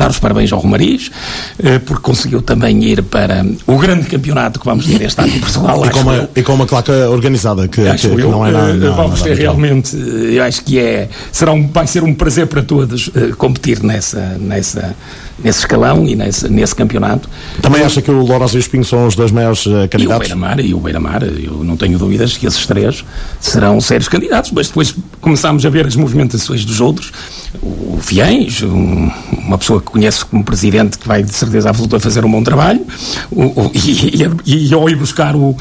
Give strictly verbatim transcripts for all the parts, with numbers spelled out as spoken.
dar os parabéns ao Romariz, porque conseguiu também ir para o grande campeonato que vamos ter este ano em Portugal. E com, uma, e com uma claque organizada, que, que, que não é nada. Uh, vamos ter realmente, eu acho que é, será um, vai ser um prazer para todos uh, competir nessa, nessa, nesse escalão e nesse, nesse campeonato. Também acha que o Lourosa e o Espinho são os dois maiores uh, candidatos? E o Beira-Mar, e o Beira-Mar, eu não tenho dúvidas que esses três serão sérios candidatos, mas depois começámos a ver as movimentações dos outros. O Fiães, um, uma pessoa que conheço como presidente, que vai de certeza absoluta fazer um bom trabalho, o, o, e, e, e ao ir buscar o,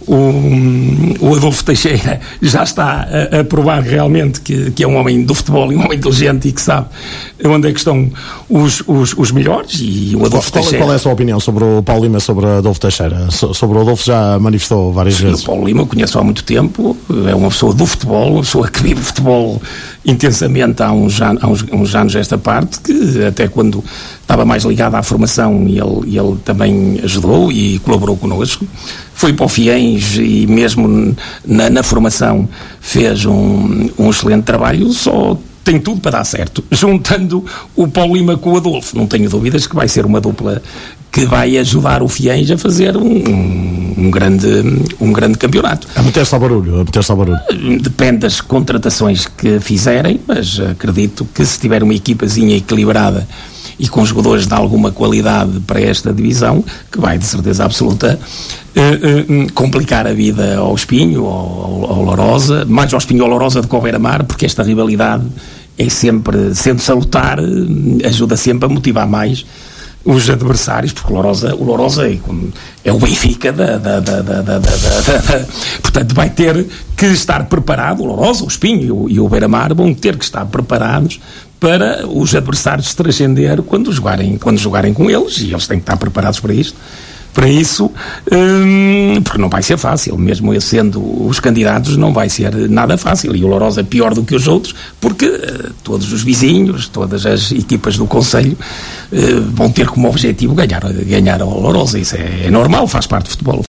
o, o Adolfo Teixeira, já está a, a provar realmente que, que é um homem do futebol e um homem inteligente e que sabe onde é que estão os, os, os melhores. E o Adolfo qual, Teixeira... qual é a sua opinião sobre o Paulo Lima, sobre o Adolfo Teixeira? So, sobre o Adolfo já manifestou várias Sim, vezes. O Paulo Lima eu conheço há muito tempo, é uma pessoa do futebol, uma pessoa que vive futebol intensamente há uns, há uns, uns anos esta parte, que até quando estava mais ligado à formação e ele, ele também ajudou e colaborou connosco. Foi para o Fiães e mesmo na, na formação fez um, um excelente trabalho, só tem tudo para dar certo. Juntando o Paulo Lima com o Adolfo, não tenho dúvidas que vai ser uma dupla que vai ajudar o Fiães a fazer um, um, um, grande, um grande campeonato. A meter-se ao barulho, a meter-se ao barulho. Depende das contratações que fizerem, mas acredito que se tiver uma equipazinha equilibrada e com jogadores de alguma qualidade para esta divisão, que vai de certeza absoluta uh, uh, complicar a vida ao Espinho, ao, ao Lourosa, mais ao Espinho e ao Lourosa do que ao Beira-Mar, porque esta rivalidade é sempre, sendo salutar, ajuda sempre a motivar mais os adversários, porque o Lourosa, o Lourosa é, é o Benfica da, da, da, da, da, da, da, da, portanto vai ter que estar preparado, o Lourosa, o Espinho e o, e o Beira-Mar vão ter que estar preparados para os adversários transcender quando jogarem, quando jogarem com eles, e eles têm que estar preparados para isto, para isso, hum, porque não vai ser fácil, mesmo eu sendo os candidatos, não vai ser nada fácil, e o Lourosa é pior do que os outros, porque uh, todos os vizinhos, todas as equipas do concelho uh, vão ter como objetivo ganhar, ganhar ao Lourosa. Isso é, é normal, faz parte do futebol.